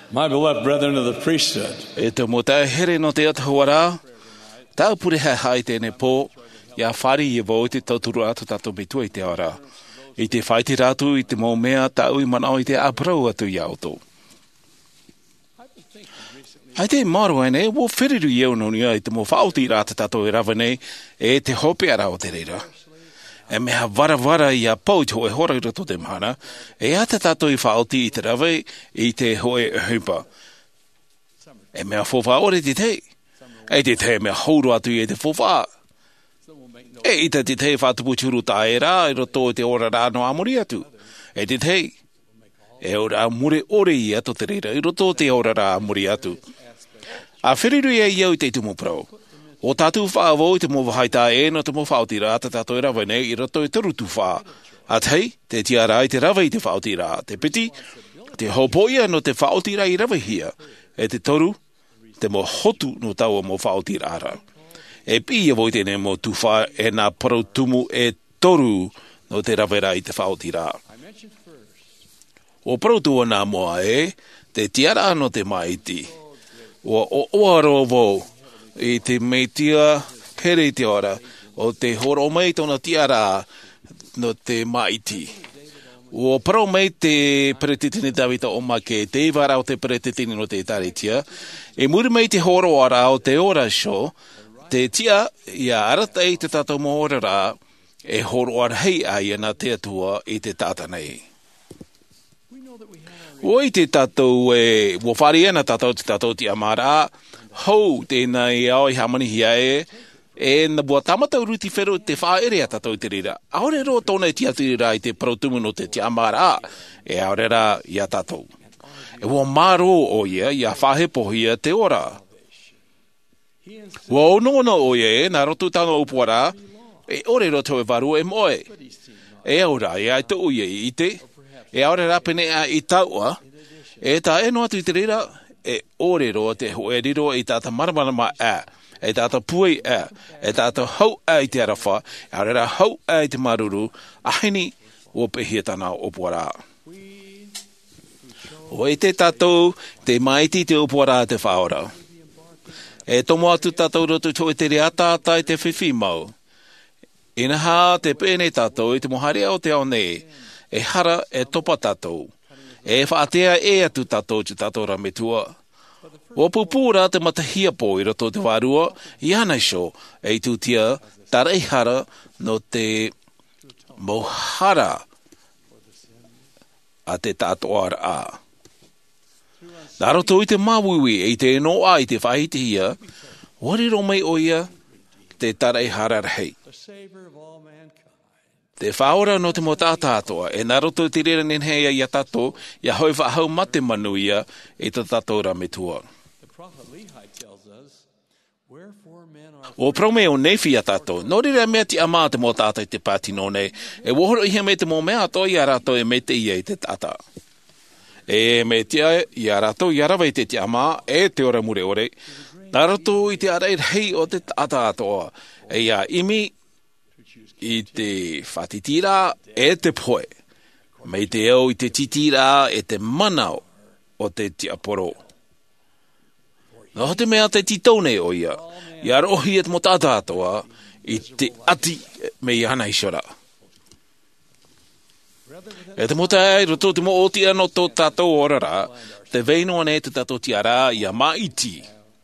My beloved brethren of the priesthood, E te mo te here no te atahawara, tau pure hai tēne pō, ia whari I vau te tauturu atu tato mitua I te ora. I te whaiti rātu I te mō mea tau I manao I te aprau atu I auto. Ai te maro ene, wo whiriru I au noni ai te mō whaoti rāta tato I rawa nei, e te hope ara o te reira. E mea varavara I a pau te hoe hora rato te mana, e ata tato I whaoti I te rawa I te hoe hupa. E mea fofa ore te te. E te te mea hauru atu I te fofa. E ita te te whatupu churu tae rā, I roto te ora rā no amuri atu. E te te. E ora amure ore I ato te reira, I roto te ora rā amuri atu. A whiriru e iau I te tumu prau. O tātou whaavo I te mō wahaita e no te mō whaoti rā, te tātou rawa nei, I roto I te rutu wha. A tei, te tiara I te rawa I te whaoti rā. Te piti, te hopoia no te whaoti rā I rawa hia. E te toru, te mō hotu no taua mō whaoti rā rā. E pia voi tēne mō tuwha e nā parau tumu e toru no te rawa rā I te whaoti rā. O parau tua nā moa e, te tiara no te maiti. O oaro vau, I te meitia here te ora, o te horo mei tona tiara no te maiti. O parau mei te peretitini tawita o make, te iwara o te peretitini no te taritia, e muri mei te horo ara o te ora sho, te tia ia arata I te tato mo ora rā, e horo ar hei ai ana te atua I te tata nei. O I te tatou e, wo whari ana tatou te tatou ti amara, hou tēnei au I hamani hia e na bua tamata uruti whero te whaere a tatou te rira. Aore ro tōna ti atu rā I te protumu no te ti amara, e aore rā I a tatou. E wo maro o ia, I a whahepo hia te ora. Wo onona o ia nā rotu tano upuara, e ore roto e varu e moe. E aura, e ai tau ia I te, e aore rapene a I taua, e ta e no atu I te rira, e ore ro te hoe riro I tata maramarama e tata pui e tata hau I te arafa, e aore ra hau I te maruru, ahini o pehia tana upuara. O e te tatou, te maiti te upuara te whaora. E tomo atu tātou roto tō e te reata ata I te whiwhi mau. Ina hā te pēne tātou I te moharea o te ao nei, e hara e topa tātou. E whaatea e atu tātou te tātou rametua. O pupūra te matahia pō I roto te wārua, I anai sho, e tūtia tarei hara no te mohara a te tātou ara a. Nā roto I te mawui e te enoa I te whahiti hia, wariro mai o ia te tarei hararhei. Te whaora no te mo tātātoa, e nā roto te rera nenhea I a tato, ia hoi whahau mate manu ia e te tato rametua. O prome o nefi a tato, no rira mea ti ama te mo tātai te pātino nei, e wohoro ia me te mo mea to I a rato e me te ia I te tata. E me tia I a rato I arawa I te te ama e te ora mure ore. Nā rato I te areir hei o te tata atoa. E ia imi I te whatitira e te poe. Me te eo I te titira e te manao o te tiaporo. Nā te mea te titone o ia. I arohi e te mo tata atoa I te ati me I hana ishora. E te mota ai, roto te mo oti ano tō tātou ora rā, te veino ane te tātou tiara I a maiti.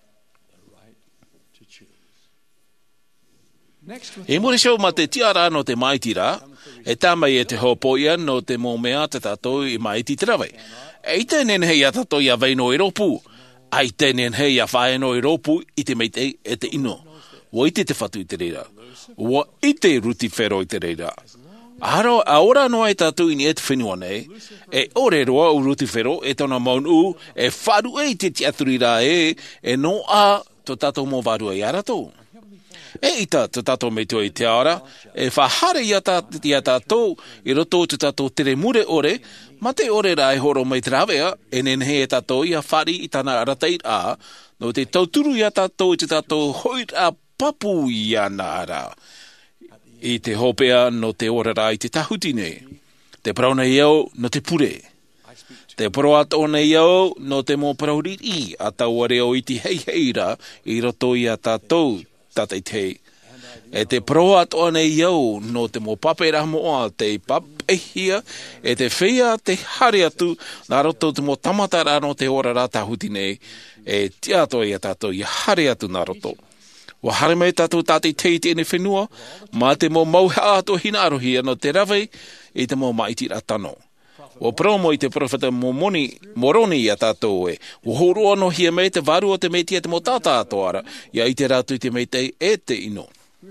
E mure shau ma te tiara no te maiti rā, e tāmai e te hopoia no te mō mea te tātou I maiti te rawai. E I tēnen hei a tātou I a veino I ropu, ai tēnen hei a whaeno I ropu I te meitei e te ino. Wo I te whatu I te reira. Wo I te ruti whero I te reira. Aharo, aora noa e tātou I ni e te whenua nei, e ore roa u ruti whero e tona maunu, e wharu e te tiaturi rā e no a to tātou mō wāru e aratou. E ita to tātou me tō I te aora, e whahare I a tātou I roto te tātou tere mure ore, ma te ore rā e horo mai te rawea, e nenhe e tātou I a whari I tāna aratai a, no te tauturu I a tātou I te tātou hoi a papu I ana ara. I te hopea no te ora rā I te tahuti nei. Te prauna iau no te pure. Te proat o nei au, no te mō prauri I, a tau are o iti hei heira, I roto I a tātou, tatei te. E te proat o nei au, no te mō papera moa, te papehia, e te whia te hare atu, nā roto te mō tamatara no te ora rata huti nei, e tia toi a tātou, I hare atu nā roto. Wa hare mai tātou tātei te tēne whenua, mā te mō mauha ato hina arohia no te rawe, I te mō maiti ratano. O promo I te profeta moroni I a tātou e. O horo ano hia mei te varu o te meitia te mō tātā atoara, ia I te rātu te meitei e te ino.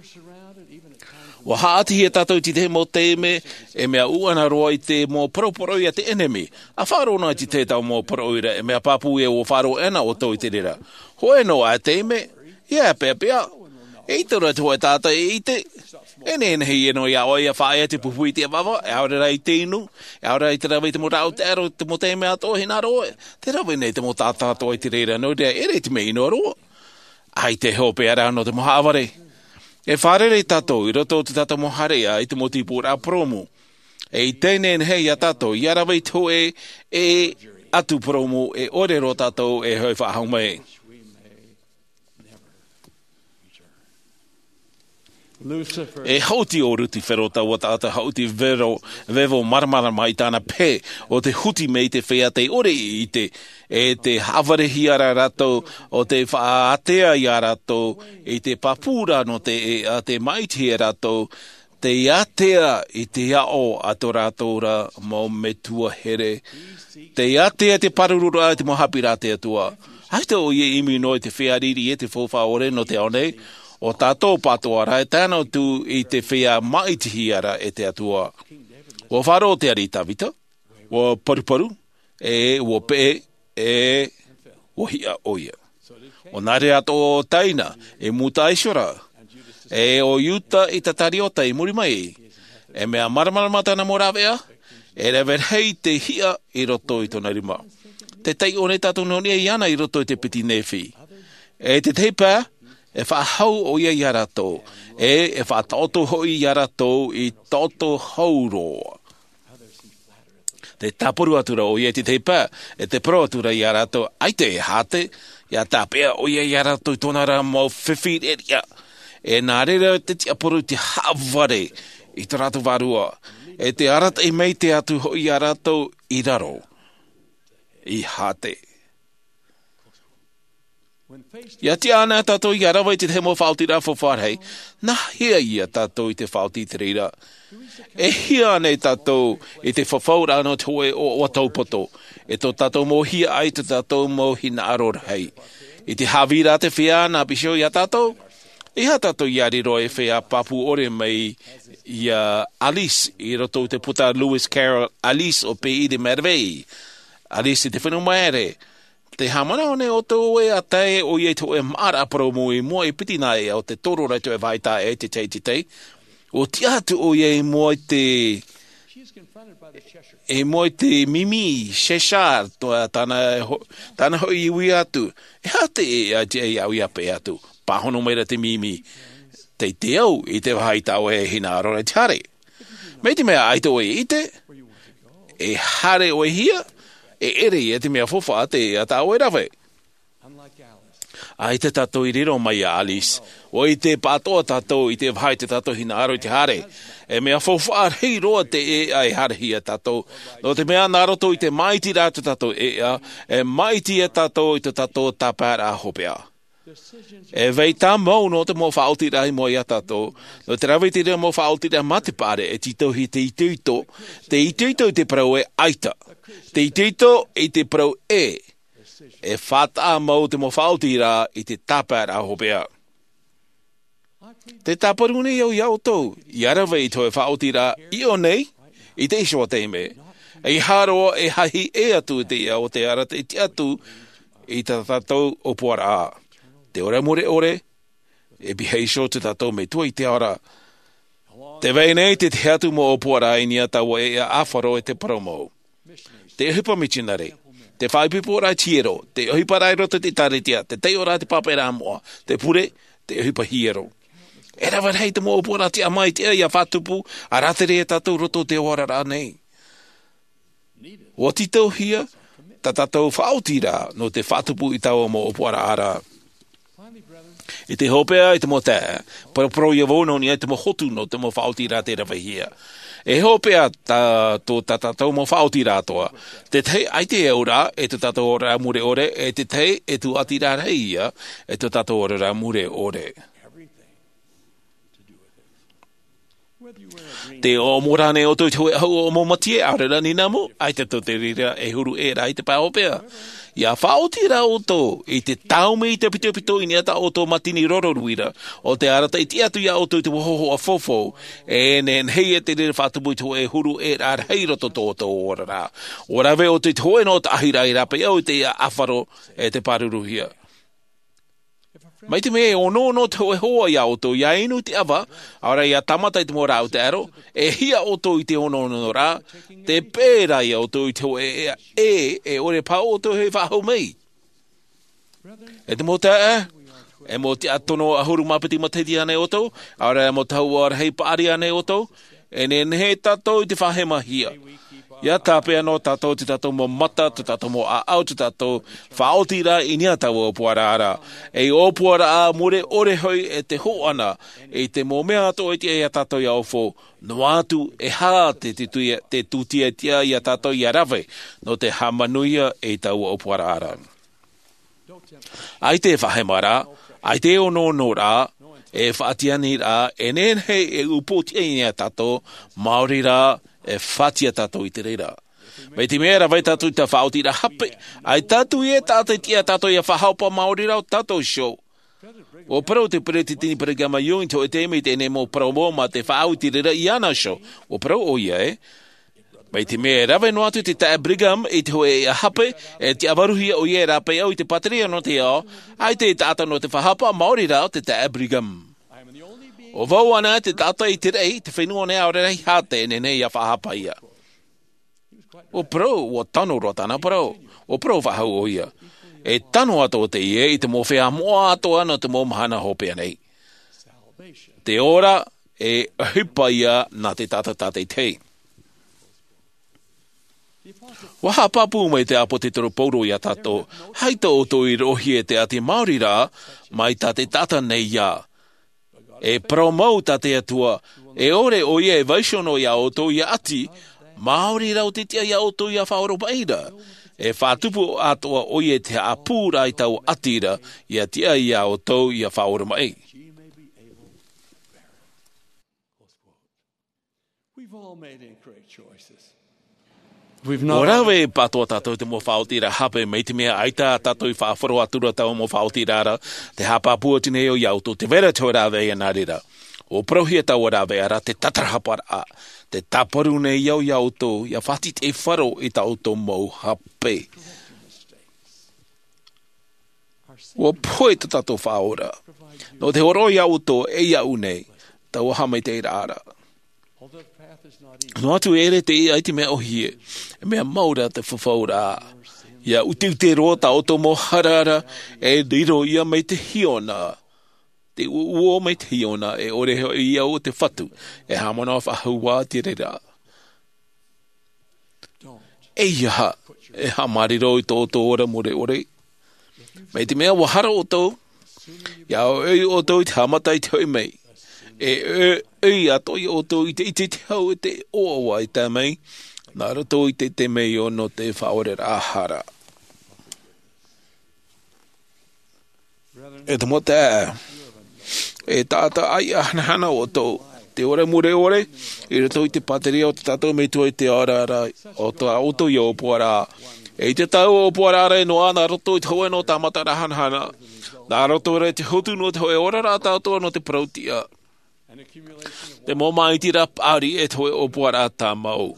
O haati hia tātou ti te mō te me, e mea uana roa I te mō poroporo I a te enemy. A whāro nā ti te tau mō poroira, e mea papu e o whāro ena o tau I te rera. Hoe no a te me, ia pēr pēr. E tora tua tātou e ite. E nēne hei eno ia oia whaia te puhui te wawa, e aure rai te inu, e aure rai te rawe te mo rau te aro, te mo te mea toa hina roa, te rawe nei te mo tātā toa I te reira, no rea ere te me ino roa. Ai te hope ara no te mo haware. E wharere tātou, I roto te tātou mo harea, I te mo tipu rā promo. E I tēnēne hei a tātou, I arawe toe e atu promo, e ore ro tātou e hoi whahau mai. E hauti o ruti wherota o tāta hauti vevo maramara mai tāna pē o te huti mei te whea te ore I te e te havarehi ara rato o te whaatea I a rato I te papura no te maiti a rato te atea I te ao ato ratora mo me tua here te atea te parurura te mohapi ratea tua haita o ie imi no te whea riri e te whowha ore no te aonei o tātou patoara e tāna tu I te whea maitihi ara e te atua. O wharo te ari tawita, o paruparu, o pe, o hia oia. O nare ato o taina, e muta aishora, o yuta I tatari o tai muri mai, e mea maramaramata mo rawea, e rewer hei te hia I roto I tona rima. Te tei o ne tātou noni e iana I roto I te piti nefi. E te teipa, e whaahau o ia I a rato, e whaatoto hoi I a rato I toto hauro. Te taporu atura o ia te teipa, e te pro atura I a rato, ai te e hate, ia tāpea o ia I a rato I tonara mo whiwhir eria. E nā rera te tiaporu te haware I te rato varua, e te arata I mei te atu hoi I a rato I raro, I hate. Ia te ana tātou I arawa I te hemo whautira fo wharhei, nā hea ia tātou I te whauti te reira. E hea nei tātou I te whawhaura no toe o taupoto, e tō tātou mō hia ai te tātou mō hina aror hei. I te hawira te whea nā pisho I a tātou, I ha tātou I ariro e whea papu ore mai I Alice, I roto te puta Lewis Carroll Alice o P.I. de Mervei. Alice I te whenu maere. Te hamana o ne o tō e a tae o ie tō e mara promo I mua I piti nai o te toro raito e vaita e te tei. O te atu o ie mua te Mimi Cheshire toa tana hoi iwi atu. E hate e a te e au iape atu. Pahono meira te Mimi. Te au I te vaita o e hina arora te hare. Mei te mea aito e ite. E hare o e hia. E ere e te mea fofa te a tāo e rawe. Ai te tātou I riro mai a Alice. O I te pātoa tātou I te vai te tātou hina aro I te hare. E mea fofa hei roa te e ai hare hi a tātou. No te mea naroto I te maiti rā te tātou e a. E maiti e tātou I te tātou tāpāra a hopea. E vei tā mau no te mō whaotira I mo I a tātou. No te rawe te rea mō whaotira matipare e tito hi te ituito. Te ituito I te prau e aita. Te ituito I te prau e. E whata mau te mō whaotira I te tāpāra a hopea. Te tāparu nei au iau tau. I arawe I toi whaotira I o nei. I te iso te me. E haro e hahi e atu te ia o te ara te atu I te tātou o puara a. Te ora ore, e bihei sho te tātou me tua I te ara. Te vei nei te atu mo o puara I nia tawa e a awharo e te promo. Te hipa missionary, te whaipipo rai tiero, te hipa rai rota te taretia, te te ora te papera moa, te pure, te hipa hiero. E rawa hei te mo o puara te amai te ia whatupu, a ratere e tātou roto te ora rā nei. O titau hia, ta tātou whaotira no te whatupu I tau mo opuara ara. I te hopea I te mo tā, pro ia vono ni I te mo hotu no te mo whaotira te rawahia. E hopea ta tātou mo whaotira toa. Te tei ai te eura e te tātou ora mure ore, e te tei e tu atira reia e te tātou ora mure ore. Te o morane o tui tui hau o mo matie arera ni namu, ai te te rira e huru e rai te paopea. Ia whaotira o tō, I te taume I te pito I niata o tō matini rororuira, o te arata I te atu ia o tō te wohoho a fofo, e nen hei e te rira whatupu tō e huru e rā hei roto tō ora rā. O rawe o te toe no ta ahira I rapa iau te ia awharo e te paruruhia. Mai te mea o no te hoa ia o tō ia inu te awa, aura ia tamata I te mora o te aro, e hia o tō I te ono rā, te pēra ia o tō I te hoa e ore pā o tō hei whahau mei. E te mota e mo te atono ahuru mapiti mateti ane o tō, aura e mo tau ar hei paari ane o tō, e nen he tatou I te whahema hia. Ia tāpea no tātou te tātou mo mata, te tātou mo au, te tātou whaotira I nia tau o puara ara. E o puara a mure ore hoi e te ho ana, e te mo mea ato e tia ia tātou ia ofo, no atu e hā te tūtia tia ia tātou ia rawe, no te hamanuia e tau o puara ara. Ai te whahemara, ai te ono rā, e whaatiani rā, e nen hei e upotia I nia tātou, Māori rā, e whatia tātou I te reira. Mei te mea rawai tātou I te whaotira hape, ai tātou e tātou tia tātou ia whahaupa Māori rau tātou show. O parau te pereti tini paragama yungi to e te eme te ne mo parau mo ma te whaotira I ana show. O parau o ia e. Mei te mea rawai no atu te tae Brigham e te hoe e hape, e te avaruhia o ia rape au I te pateria no te ao, ai te tātou no te whahaupa Māori rau te tae Brigham. O vau ana te tata I te rei, te whenua nea o rei hate ne nei a whahapa ia. O pro, o tano rotana pro, o pro whahau o ia. E tano ato o te ia I te mo whea moa ato ana te mo mahana hopea nei. Te ora e hipa ia na te tata tatei tei. Waha papu mai te apo te toro pauro ia tato, haita o to I rohi e te ati Māori rā, mai ta te tata nei ia. E promau ta te atua, e ore o ia e vaishono ia o tō ia ati, Māori rau te tia ia o tō ia whaoropa eira. E whātupu atua o ia te apūra I tau atira, ia tia ia o tō ia whaoropa ei. We've all made incorrect choices. O rawe e patoa tātou te mo whaotira hape mei te mea aita tātou I whaafaro atura tau mo whaotira ara, te hapa pua tine o iauto, te vera tau rawe e nārira. O prohia tau rawe ara, te tatarahapara a, te taparu nei iauto, ia whati te wharo I tau tō mau hape. O poe te tātou whaora, no te horo iauto e iau nei, tau hamei te ara. No atu ere te ai te mea ohie, e mea maura te whawhaura. Ia utiu te rota o tō mo harara, e riro ia mei te hiona. Te uo mei te hiona, e ore ia o te whatu, e hamona whahua te rera. E ia, e hamariro I tō ora more ore. Mei te mea wahara o tō, ia o tō I te hamatai te hoi mei. E ato I o tō I te hau e te oawa I tā mei, nā rato I te mei o no te whaore rāhara. E te mota e tāta ai ahana o tō, te ore mure ore, I rato I te pateria o te tātou mei tua I te ora o tō auto I o puara. E te tau o puara re no ana rato I te hoe no tā mata rahana. Nā rato re te hutu no te hoe ora rā tātua no te prautia. Te mō maitira pāri e toi o puara tā mau.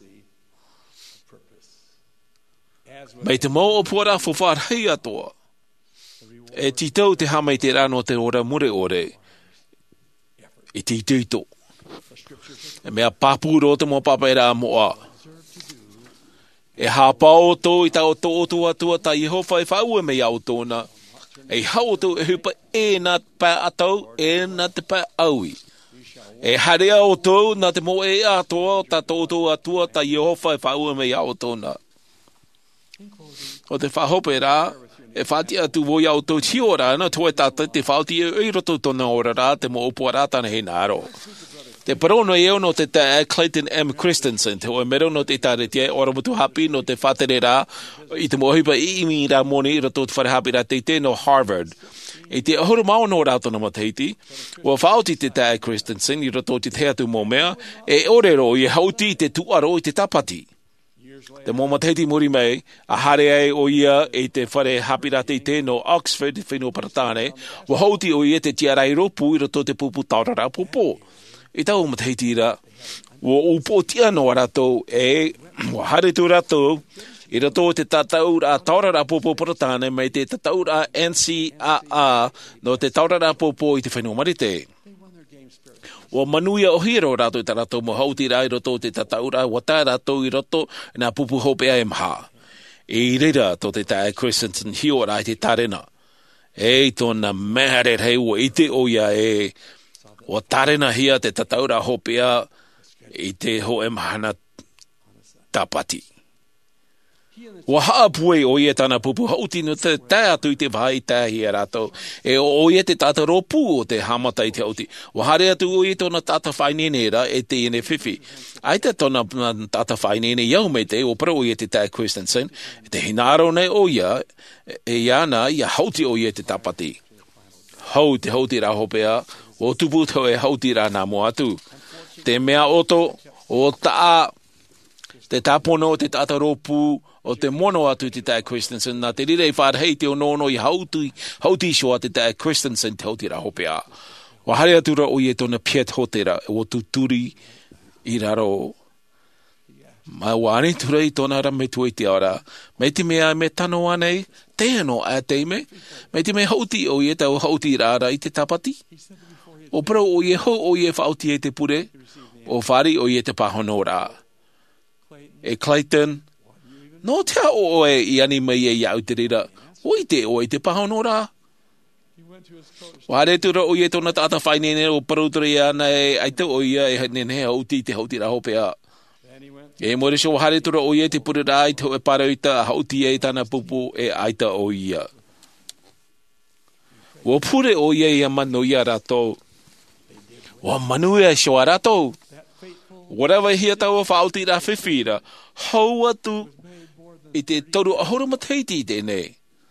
Mei te mō o puara whawharhei atoa. E titau te hamei te rano te ora mure ore. I te tito. E mea papuro te mō papaira moa. E hapao tō I tau tō otu atua ta Yehova e whau e mei au tōna. E hau tō e hupa e nā pā atau e nā te pā aui. E harea o tō nā te mo e atoa ta tō atua ta Yehova e whau e mei au tōna. o te whahope rā, e whāti atu wo iau tō tio rā, na toi tātai te whauti e roto tōna ora rā, te mo opua rā tāna he nāro. Te parono e no te Clayton M. Christensen, te oe mero no te tāre te ora mutu hapi no te whatere rā, i te mohipa i imi rā moni i roto te whare hapi rā te no Harvard. I te ahuru mao no rā tōna mateiti, o whaoti te Christensen i roto te atu mō mea, e orero i hauti te tuaro i te tapati. Te mō mateiti muri mei, a hare ai o ia e te whare hapira te no Oxford, whenua paratane, wa hauti o ia te tiarai ropu i roto te pupu taurara popo. I tau mateiti ra, wa upo tia no rato e, wa hare tu rato, i roto te tataura taurara popo paratane, mei te tataura NCAA no te taurara popo i te whenua marite. O manuia o hiro rato i ta rato mo hauti rai roto te tataura wa tā rato i roto nā pupu hope ai mha. I reira to te tae Christensen hio rai te tarena. E tōna mehare hei o ite o ia e o tarena hia te tataura hopea i te ho e mahana tapati. Wa haapue o ia tana pupu hauti no te tae atu i te vai tae hia rato. E o ia te tata ropu o te hamata i te hauti. Wa hare atu o ia tona tata whainene ra e te ene whiwhi. Ai te tona tata whainene iau me te o para o ia te tae Christensen. E te hinaro nei o ia e iana ia hauti o ia te tapati. Hau te hauti ra hopea o tupu tau e hauti ra nā mo atu. Te mea oto o taa te tapono te tata ropu o te mono atu te tae Christensen, nā te rirei whārhei te o nono i hauti shoa te tae Christensen te hauti ra hopea. Wa hare atura o ie tona piet hotera o tuturi i raro. Mai wāne tura i tona ra me tui te ora. Me te mea me tano anei, te ano a teime. Me te mea hauti o ie tau hauti rara i te tapati. O pro o ie ho o ie whauti e te pure, o whari o ie te pahono rā. E Clayton, no te o e i ani mai e iau te rira. Oi te pahono rā. Whare tura o ie tona tata whainene o parautura i ana e aita o ia e nene hauti te hauti ra hopea. E more so whare tura o ie te pure rā i te e parauita hauti e tana pupu e aita o ia. Wa pure o ia i a manu ia rato. Wa manu ia shoa rato. Whatever hia tau a whauti ra whiwhira, hau atu i te toru ahora mateiti i tēnei.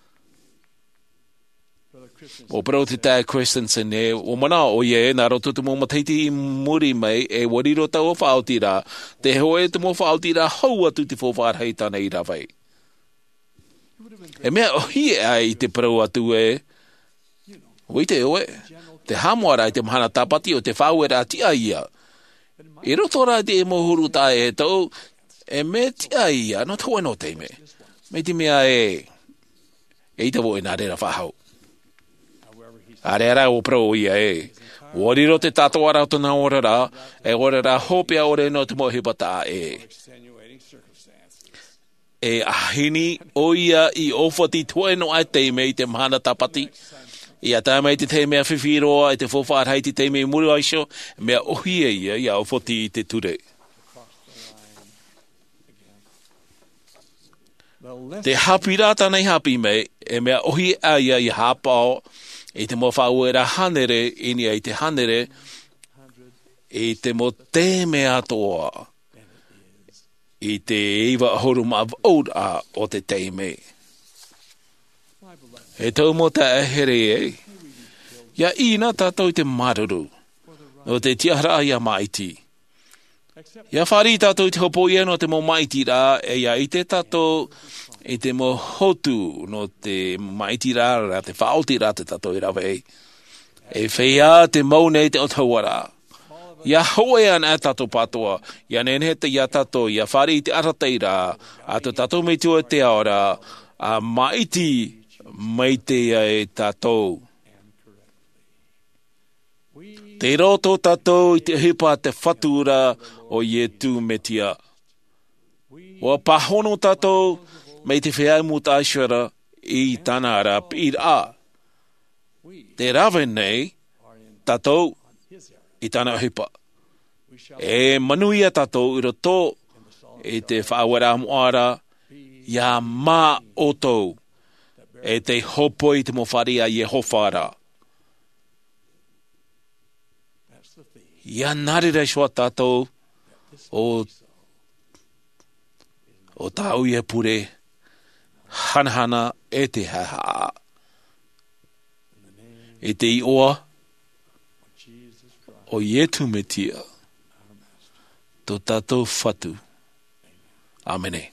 O parau te tae Christensen e, o mana o ie, nā roto te mō mateiti i muri mai e wariro tau a whauti ra, te hoe te mō whauti ra, hau atu te whawharhei tāna i rawai. E mea o hie ai i te parau atu e, o i te oe, te hamuara i te mahana tapati o te whauera tia ia. I roto rā te e mohuru tae e tau, e me tia ia, no tau no teime. Me te mea e tavo e nā rera whahau. Are ara o pro ia e. Wariro te tato ara tona ora rā, e ora rā hopea ore no te mohipa tā e. E ahini o ia i ofati tue no ai teime i te mahana tapati. Ia tā mai te te mea whiwhiroa, i te whawhārhei te te mea muri aisho, mea ohia ia i awhoti i te ture. Te hapi rā tānei hapi mei, e mea ohia a ia i hapao, i te mo whauera hanere, ini ai te hanere, i te mo te mea toa, i te iwa ahoruma of old a o te te mei. He tau mo ta ahere e. Ia ina tātou te maruru. No te tiara ia maiti. Ia whari tātou te hopo ia no te mo maiti rā. E ia i te tātou i te mo hotu no te maiti rā. Te whaoti rā te tātou i rawe. E whea te maune te o tauara. Ia hoe an a tātou patoa. Ia nenhe te ia tātou. Ia whari te aratei rā. A te tātou me tua te aora. A maiti mai te e tātou. Te roto tātou i te hipa te whatura o ie tū metia. O pahono tātou mai te whiaumu tāshara i tāna ara pīr a. Te rawe nei tātou i tāna hipa. E manuia tātou i roto i te whaawara moara Ia mā otou e te hopo i te mowhari a Yehowhara. That's the theme. Ia nārere soa tātou o tāu ia pure hanahana e te haha. E te ioa Jesus Christ, o Ietu Metia. Tō tātou whatu. Āmene.